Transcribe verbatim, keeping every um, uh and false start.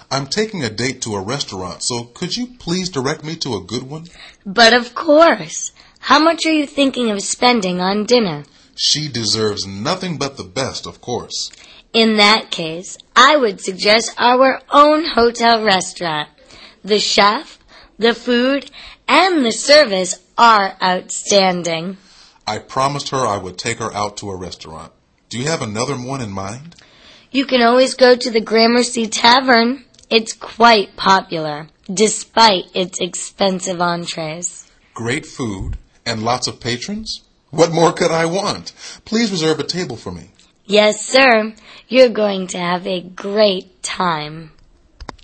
I'm taking a date to a restaurant, so could you please direct me to a good one? But of course. How much are you thinking of spending on dinner? She deserves nothing but the best, of course. In that case, I would suggest our own hotel restaurant. The chef, the food, and the service are outstanding. I promised her I would take her out to a restaurant. Do you have another one in mind? You can always go to the Gramercy Tavern. It's quite popular, despite its expensive entrees. Great food and lots of patrons? What more could I want? Please reserve a table for me. Yes, sir. You're going to have a great time.